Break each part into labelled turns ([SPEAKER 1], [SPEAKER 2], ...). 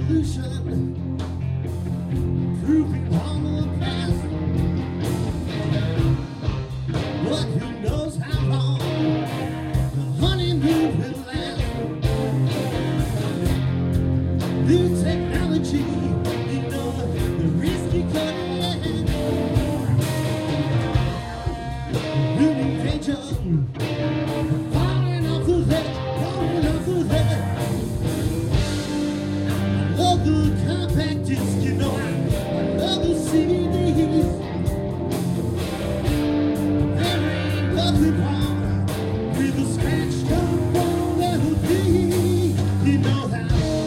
[SPEAKER 1] revolution, proving on the past. But who knows how long the honeymoon will last? New technology, you know, the risky cutting, looming danger, falling off the ledge, falling off the ledge. I love the compact disc, you know, I love the CDs. There ain't nothing wrong with a scratched up old melody. You know how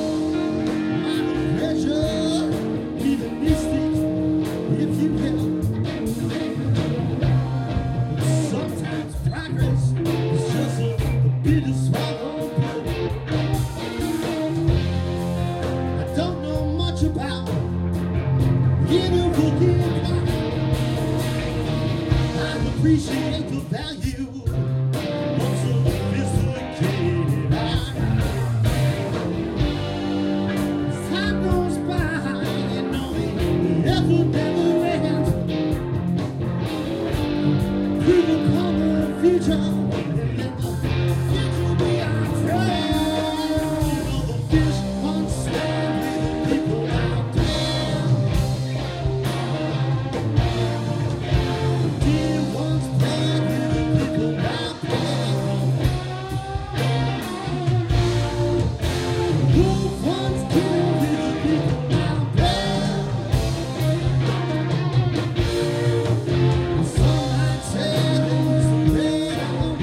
[SPEAKER 1] pleasure, even mystic, if you will. Sometimes progress is just a bitter swallow pill. I don't know much about inner working kind. I appreciate the value of sophisticated eye. Time goes by, you know the effort never ends. We will conquer the future, and let the future be our friend. You know the fish on stand with the people out there. The dear ones play with the people out there. The wolf ones kill with the people out there. Some might say it's the way I'm